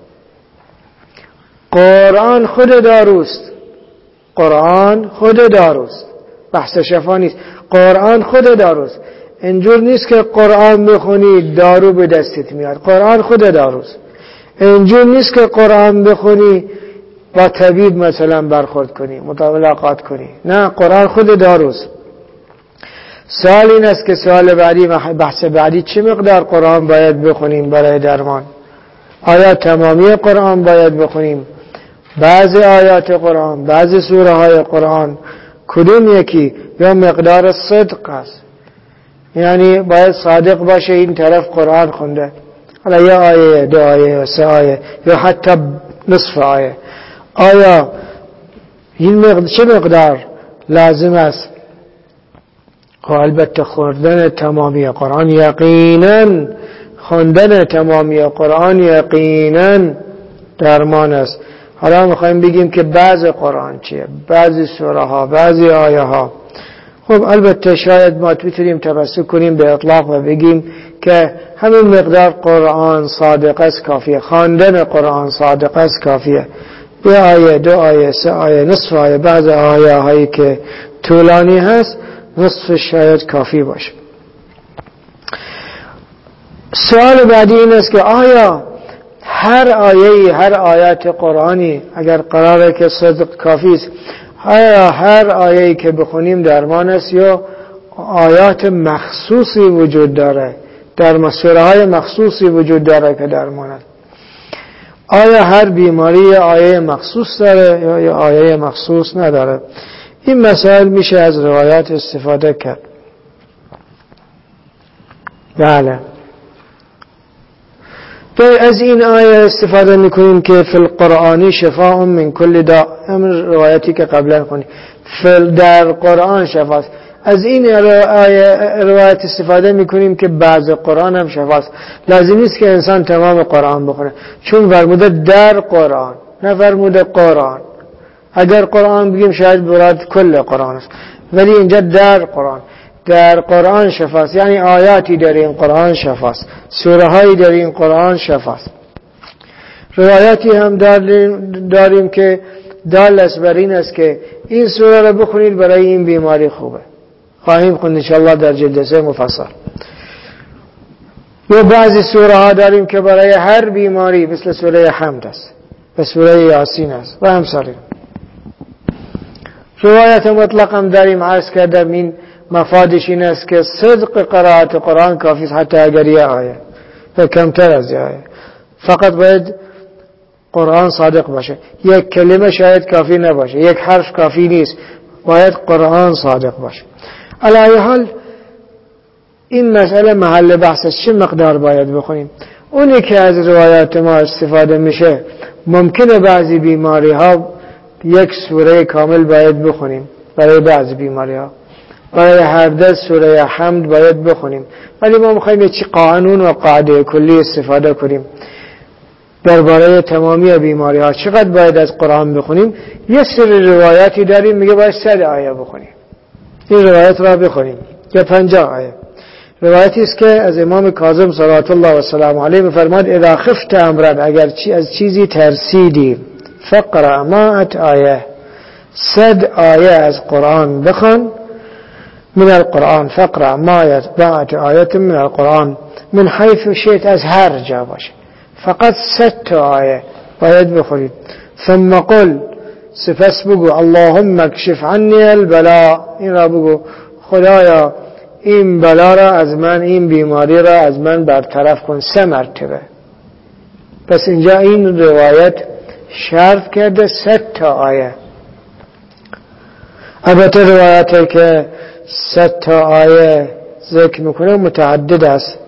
قرآن خود داروست. قرآن خود داروست، بحث شفا نیست، قرآن خود داروست. اینجور نیست که قرآن بخونی دارو به دستت میاد، قرآن خود داروست. اینجور نیست که قرآن بخونی با طبیب مثلا برخورد کنی، ملاقات کنی، نه، قرآن خود داروست. سوال این است که سوال بعدی، بحث بعدی، چه مقدار قرآن باید بخونیم برای درمان؟ آیا تمامی قرآن باید بخونیم؟ بعضی آیات قرآن، بعضی سوره های قرآن، کدوم یکی؟ یا مقدار صدق است، یعنی باید صادق باشه این طرف قرآن خونده، حالا یه آیه، دو آیه، سه آیه، یا حتی نصف آیه. آیا این مقدار چه مقدار لازم است؟ و البته خوندن تمامی قرآن یقینا، خوندن تمامی قرآن یقینا درمان است. حالا میخوایم بگیم که بعض قرآن چیه، بعضی سوره ها، بعضی آیه ها. خب البته شاید ما بتونیم تمسک کنیم به اطلاق و بگیم که همین مقدار قرآن صادق است کافیه، خواندن قرآن صادق است کافیه. یه آیه، دو آیه، سه آیه، نصف آیه، بعض آیه هایی که طولانی هست نصف شاید کافی باشه. سوال بعدی این است که آیا هر آیه، هر آیات قرآنی اگر قراره که صدق کافی است، آیا هر آیه‌ای که بخونیم درمان است یا آیات مخصوصی وجود داره، در سوره های مخصوصی وجود داره که درمان است؟ آیا هر بیماری آیه مخصوص داره یا, یا آیه مخصوص نداره؟ این مسائل میشه از روایات استفاده کرد. بله، از این آیه استفاده میکنیم که فی القرآن شفاء من کل داء، همین روایتی که قبلا خوندیم، فی در قرآن شفاست. از این آیه روایت استفاده میکنیم که بعض قرآن هم شفاست. لازم نیست که انسان تمام قرآن بخونه، چون فرموده در قرآن، نه فرموده قرآن. اگر قرآن بگیم شاید براد کل قرآن است، ولی اینجا در قرآن، در قرآن شفاست، یعنی آیاتی در این قرآن شفاست، سوره هایی در این قرآن شفاست. روایاتی هم داریم, داریم که دال است بر این است که این سوره را بخونید برای این بیماری خوبه. خواهیم خوند انشاءالله در جلد سه مفصل. و بعضی سوره ها داریم که برای هر بیماری، مثل سوره حمد است و سوره یاسین است و همسالین. روایت مطلق هم داریم، عرض کردم این مفادش این است که صدق قرائت قرآن کافی است، حتی اگر یه آیه و کمتر از یه آیه، فقط باید قرآن صادق باشه. یک کلمه شاید کافی نباشه، یک حرف کافی نیست، باید قرآن صادق باشه. علی ای حال این مسئله محل بحث است، چه مقدار باید بخونیم. اونی که از روایات ما استفاده میشه، ممکنه بعضی بیماری ها یک سوره کامل باید بخونیم، برای بعضی بیماری ها برای هر ده سوره حمد باید بخونیم، ولی ما میخوایم یه چی قانون و قاعده کلی استفاده کنیم درباره تمامی بیماری ها. چقدر باید از قرآن بخونیم؟ یه سری روایاتی داریم میگه باید صد آیه بخونیم، این روایت را بخونیم، یا پنجاه آیه. روایتی است که از امام کاظم صلوات الله و سلام علیه میفرماد اذا خفت امرا، اگر چی از چیزی ترسیدی، فقرأ مائة آیه، صد آیه از قرآن بخوان. من القرآن فقرأ مائة آیه من القرآن من حیث شئت، از هر جا باشه، فقط صد تا آیه باید بخورید. ثم قل، سپس بگو اللهم اکشف عنی البلاء، این را بگو خدایا این بلا را از من، این بیماری را از من برطرف کن، سه مرتبه. پس اینجا این روایت شرط کرده صد تا آیه. البته روایتی که صد تا آیه ذکر میکنه متعدد است.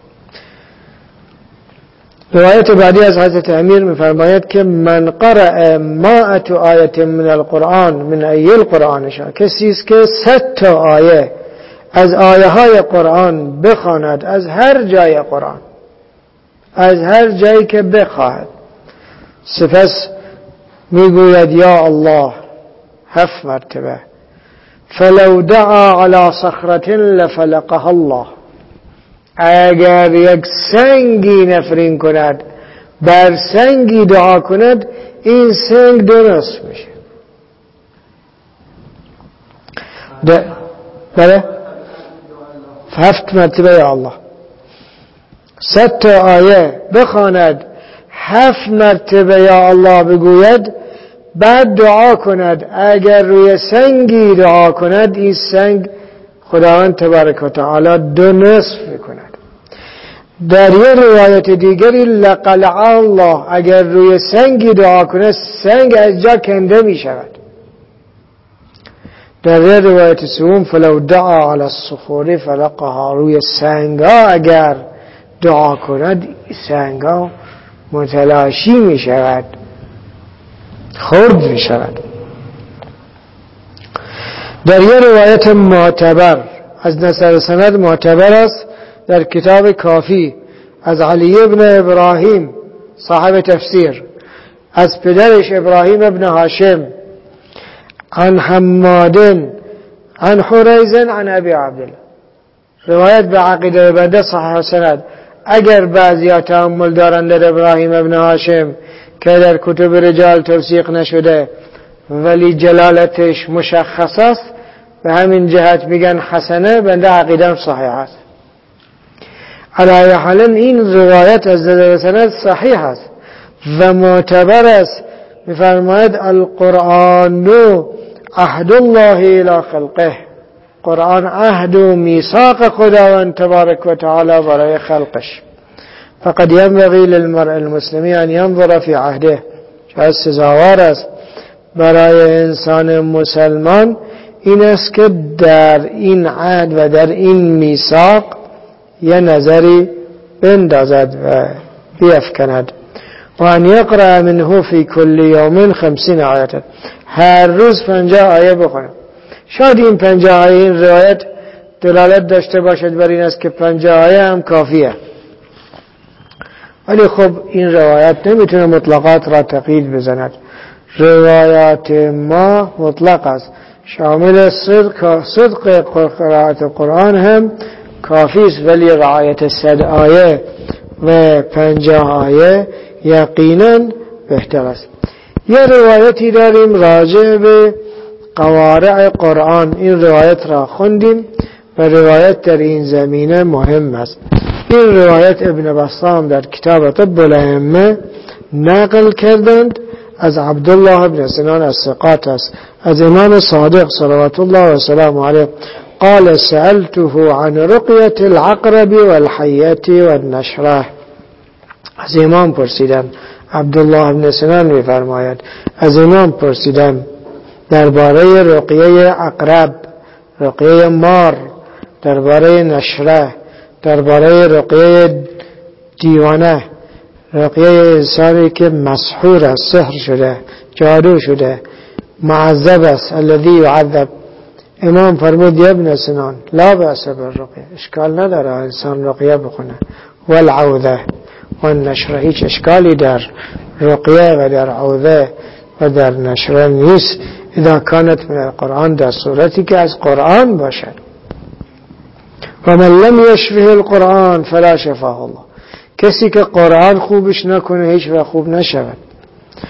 روایت بعدی از حضرت امیر میفرماید که من قرأ مائة آیه من القرآن من ای القرآن شاء، کسی است که صد تا آیه از آیه های قرآن بخواند، از هر جای قرآن، از هر جایی که بخواهد، سپس میگوید یا الله هفت مرتبه، فلو دعا على صخرة لفلقها الله، اگر یک سنگی نفرین کند، بر سنگی دعا کند، این سنگ دو نصف میشه. بله هفت مرتبه یا الله، صد تا آیه بخواند، هفت مرتبه یا الله بگوید، بعد دعا کند. اگر روی سنگی دعا کند، این سنگ خداوند تبارک و تعالی دو نصف میکند. در یه روایت دیگری لقلع الله، اگر روی سنگی دعا کند، سنگ از جا کنده میشود. در یه روایت سوم فلو دعا علی الصخور فلقها، روی سنگا اگر دعا کند، سنگا متلاشی میشود، خرد میشود. در یه روایت معتبر از نصر سند معتبر است در کتاب کافی از علی ابن ابراهیم صاحب تفسیر، از پدرش ابراهیم ابن هاشم، عن حماد عن حریز عن ابی عبدالله. روایت به عقیده بنده صحیح سند. اگر بعضی تأمل دارند در ابراهیم ابن هاشم که در کتب رجال توثیق نشده ولی جلالتش مشخص است، به همین جهت میگن حسنه، بنده عقیدم صحیح است. علی حال این روایت از نظر سند صحیح است و معتبر است. میفرماید القرآن عهد الله الی خلقه، قرآن عهد و میثاق خداوند تبارک و تعالی برای خلقش. فقد ينبغي للمرء المسلم ان ينظر في عهده، شاید سزاوار است برای انسان مسلمان این است که در این عهد و در این میثاق یه نظری بندازد و بیفکند. و ان یقرأ منه فی کل یوم خمسین آیت، هر روز پنجاه آیه بخونه. شاید این پنجاه آیه این روایت دلالت داشته باشد بر این است که پنجاه آیه هم کافیه، ولی خب این روایت نمیتونه مطلقات را تقیید بزند. روایات ما مطلق است، شامل صدق صدق قرائت قرآن هم کافی است، ولی رعایت صد آیه و پنجاه آیه یقینا بهتر است. یه روایتی داریم راجع به قوارع قرآن، این روایت را خوندیم و روایت در این زمینه مهم است. این روایت ابن بسام در کتاب طب الائمه نقل کردند از عبدالله ابن سنان از ثقات است، از امام صادق صلوات الله و سلام علیه قال سألته عن رقية العقرب والحية والنشرة. از امام پرسیدم، عبدالله ابن سنان میفرماید از امام پرسیدم درباره رقیه عقرب، رقیه مار، درباره نشره، درباره رقیه دیوانه، رقیه انسانی که مسحور است، سحر شده، جادو شده، معذب است، الذي يعذب. امام فرمود یا ابن سنان لا بأس بالرقیه، اشکال نداره انسان رقیه بخونه، والعوذه والنشره، هیچ اشکالی در رقیه و در عوذه و در نشره نیست اذا كانت من القرآن، در صورتی که از قرآن باشد. و من لم یشفه القرآن فلا شفاه الله، کسی که قرآن خوبش نکنه هیچ وقت خوب نشود.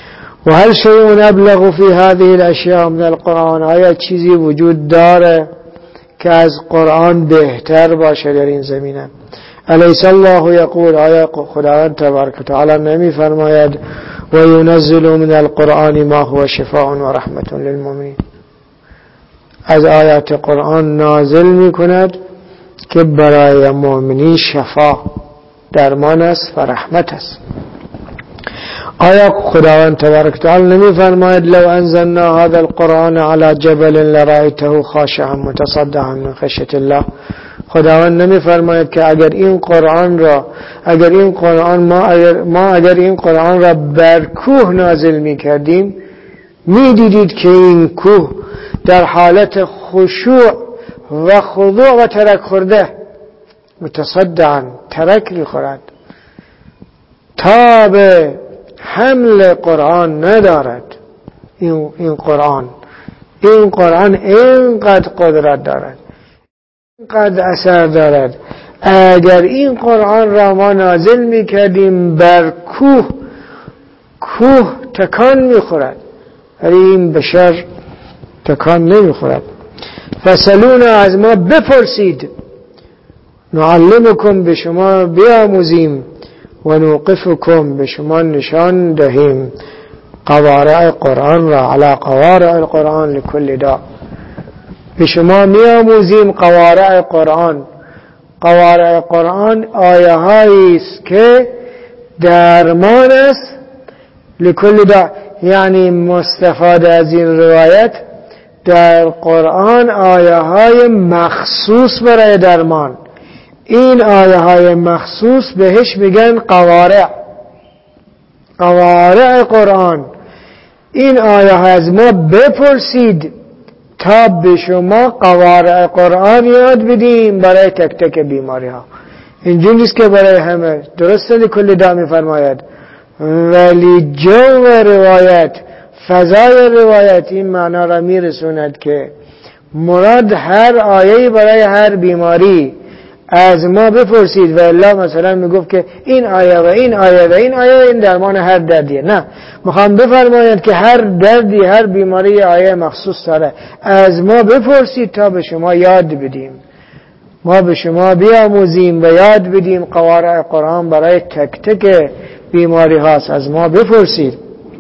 و هل شیء ابلغ فی هذه الاشیاء من القرآن، آیا چیزی وجود داره که از قرآن بهتر باشه در این زمینه؟ الیس الله یقول، آیا خداوند تبارک و تعالی نمی فرماید و ینزل من القرآن ما هو شفاء و رحمت للمؤمنین، از آیات قرآن نازل می کند که برای مؤمنین شفا، درمان است و رحمت است. آیا خداوند تبارک و تعالی نمی فرماید لو انزلنا هذا القرآن على جبل لرأيته خاشعا متصدعا من خشیة الله، خداوند نمی فرماید که اگر این قرآن را اگر این قرآن ما اگر ما اگر این قرآن را بر کوه نازل می کردیم، می دیدید که این کوه در حالت خشوع و خضوع و ترک خورده، متصدعا ترک می خورد، تاب حمل قرآن ندارد. این این قرآن این قرآن اینقدر قدرت دارد، اینقدر اثر دارد. اگر این قرآن را ما نازل می کردیم بر کوه، کوه تکان می خورد، ولی این بشر تکان نمی خورد. فسلونا، از ما بپرسید، نعلمکم، به شما بیاموزیم، و نوقفکم، به شما نشان دهیم، قوارع قرآن را، علی قوارع القرآن لکل داء، به شما میاموزیم قوارع قرآن. قوارع قرآن آیه هایی است که درمان است لکل داء، یعنی مستفاده از این روایت در قرآن آیه های مخصوص برای درمان. این آیه های مخصوص بهش میگن قوارع، قوارع قرآن. این آیه ها از ما بپرسید تا به شما قوارع قرآن یاد بدیم برای تک تک بیماری ها. اینجور نیست که برای همه، درسته لکل داء میفرماید، ولی جو روایت، فضای روایت این معنا را میرسوند که مراد هر آیه برای هر بیماری از ما بپرسید، و الله مثلا میگفت که این آیه و این آیه و این آیه این درمان هر دردیه. نه، میخوام بفرماید که هر دردی، هر بیماری آیه مخصوص داره، از ما بپرسید تا به شما یاد بدیم، ما به شما بیاموزیم و یاد بدیم قوارع قرآن برای تک تک بیماری هاست، از ما بپرسید.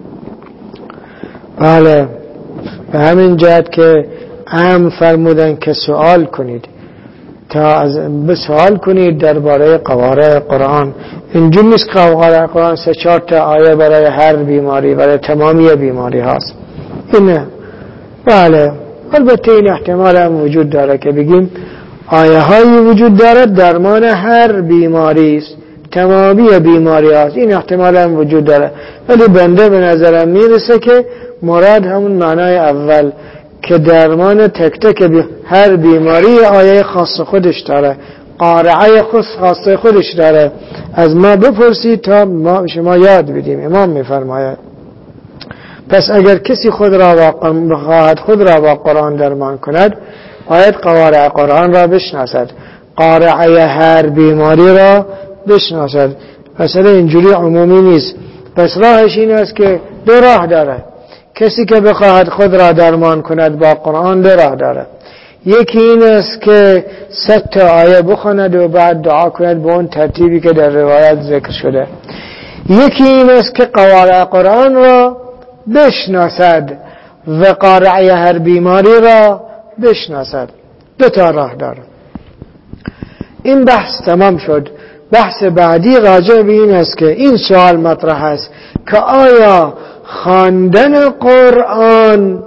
بله، به همین جهت که ام فرمودن که سوال کنید، تا از سوال کنید درباره قوارع قرآن. اینجور نیست که قوارع قرآن سه چهار تا آیه برای هر بیماری، برای تمامی بیماری هاست. اینه. بله، البته این احتمال هم وجود داره که بگیم آیه هایی وجود داره درمان هر بیماری است، تمامی بیماری هاست، این احتمال هم وجود داره، ولی بنده به نظرم میرسه که مراد همون معنای اول که درمان تک تک بی... هر بیماری آیه خاص خودش داره، قارعه خاص خودش داره، از ما بپرسید تا ما شما یاد بدیم. امام میفرماید پس اگر کسی خود را بخواهد خود را با قرآن درمان کند، باید قوارع قرآن را بشناسد، قارعه هر بیماری را بشناسد. مثلا اینجوری عمومی نیست. پس راهش این است که دو راه داره. کسی که بخواهد خود را درمان کند با قرآن دو راه داره. یکی این است که ست تا آیه بخواند و بعد دعا کند به اون ترتیبی که در روایت ذکر شده. یکی این است که قوارع قرآن را بشناسد و قارعه هر بیماری را بشناسد. دو تا راه داره. این بحث تمام شد. بحث بعدی راجع به این است که این سوال مطرح است که آیا خواندن قرآن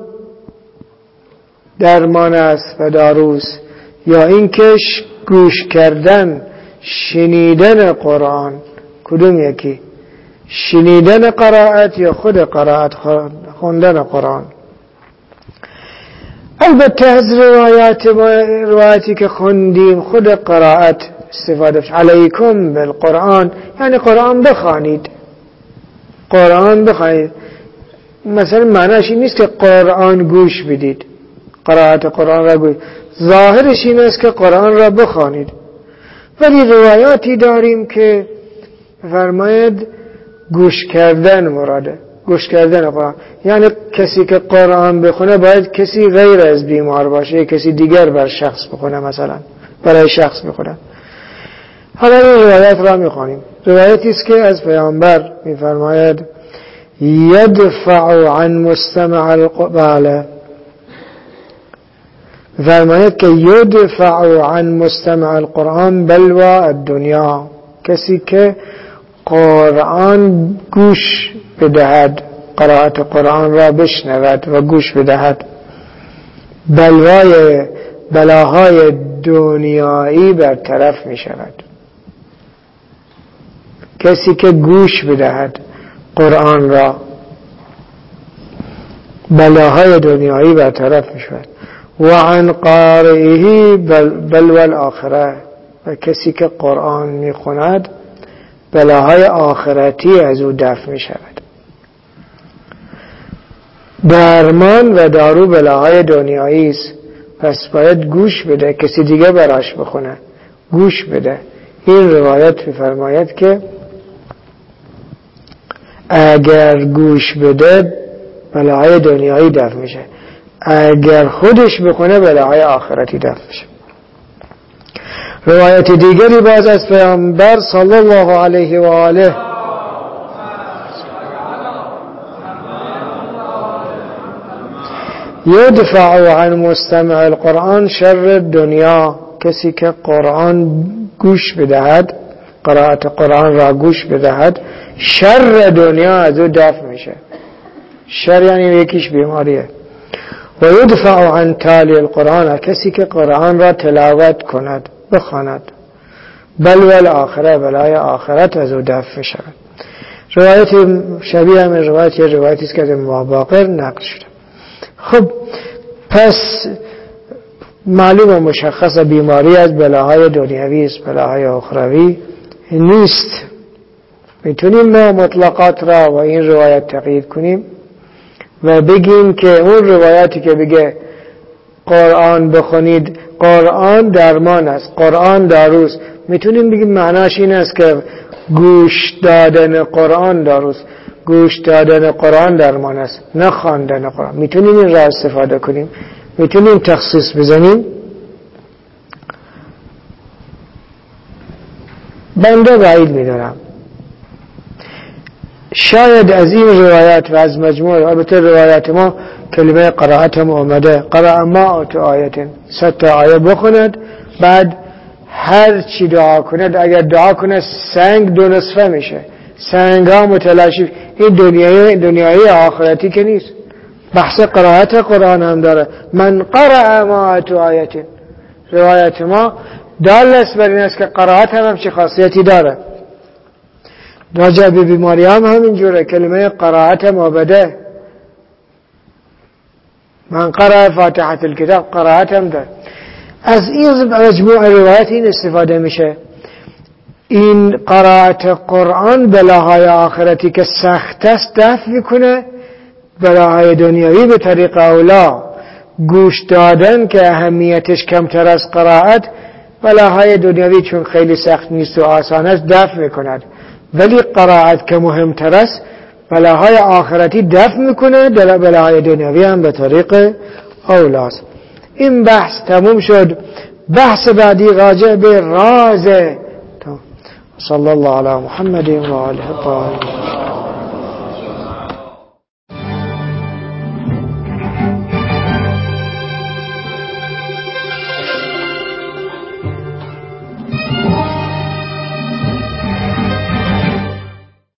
درمان است و داروست، یا اینکه گوش کردن، شنیدن قرآن؟ کدوم یکی؟ شنیدن قرائت یا خود قرائت خواندن قرآن؟ البته از روایات روایتی که خوندیم خود قرائت استفاده شد. علیکم بالقرآن یعنی قرآن بخوانید، قرآن بخوانید. مثلا معنیش این نیست که قرآن گوش بدید، قرائت قرآن را گوش، ظاهرش این است که قرآن را بخوانید. ولی روایاتی داریم که فرماید گوش کردن مراده، گوش کردن قرآن. یعنی کسی که قرآن بخونه باید کسی غیر از بیمار باشه، کسی دیگر بر شخص بخونه، مثلا برای شخص بخونه. حالا این روایت را میخوانیم. روایتی است که از پیامبر میفرماید یدفع عن مستمع القرآن، فرماید که یدفع عن مستمع القرآن بلوى الدنیا، کسی که قرآن گوش بدهد، قرائت قرآن را بشنود و گوش بدهد، بلوای بلاهای دنیایی برطرف می شود. کسی که گوش بدهد قرآن را، بلاهای دنیایی برطرف می شود. و عن قارئه بلوى الآخره، و کسی که قرآن می خوند بلاهای آخرتی از او دفع می شود. درمان و دارو بلاهای دنیایی است، پس باید گوش بده، کسی دیگه براش بخونه، گوش بده. این روایت می‌فرماید که اگر گوش بده بلاهای دنیایی دفع میشه، اگر خودش بخونه بلاهای آخرتی دفع میشه. روایت دیگری باز از پیامبر صلی الله علیه و آله یدفع عن مستمع القرآن شر دنیا، کسی که قرآن گوش بدهد، قرائت قرآن را گوش بدهد، شر دنیا از او دفع میشه. شر یعنی یکیش بیماریه. و یدفع عن تالی القرآن، کسی که قرآن را تلاوت کند، بخواند، بلوى الآخره، بلای آخرت از او دفع میشود. روایت شبیه همین روایت یه روایتی است که از امام باقر نقل شده. خب پس معلوم و مشخص بیماری از بلاهای دنیوی است، بلاهای اخروی نیست. میتونیم ما مطلقات را و این روایت تقیید کنیم و بگیم که اون روایتی که بگه قرآن بخونید، قرآن درمان است، قرآن داروست، میتونیم بگیم معناش این است که گوش دادن قرآن داروست، گوش دادن قرآن درمان است، نه خواندن قرآن. میتونیم این را استفاده کنیم، میتونیم تخصیص بزنیم. بنده بعید میدارم شاید از این روایت و از مجموع البته روایت ما کلمه قرائت هم اومده، قرأ ما تو آیت، صد تا آیه بخوند، بعد هر چی دعا کند، اگر دعا کند سنگ دو نصفه میشه، سنگ ها متلاشی. این دنیای دنیای آخرتی که نیست. بحث قرائت قرآن هم داره. من قرأ ما تو آیت، روایت ما دال است بر این است که قرائت هم همچی خاصیتی داره. راجع به بیماری هم همینجوره، کلمه قرائت هم آبده. من قرأ فاتحة الكتاب، قرائت هم داره. از این مجموع روایت این استفاده میشه. این قرائت قرآن بلاهای آخرتی که سخت است دفع میکنه، بلاهای دنیاوی به طریق اولا. گوش دادن که اهمیتش کمتر از قرائت، بلاهای دنیاوی چون خیلی سخت نیست و آسان است دفع میکند، ولی قرائت که مهمتر است بلاهای آخرتی دفع میکنه، بلاهای دنیاوی هم به طریق اولاست. این بحث تموم شد. بحث بعدی راجع به راز. صلی الله علی محمد و آله الطاهرین.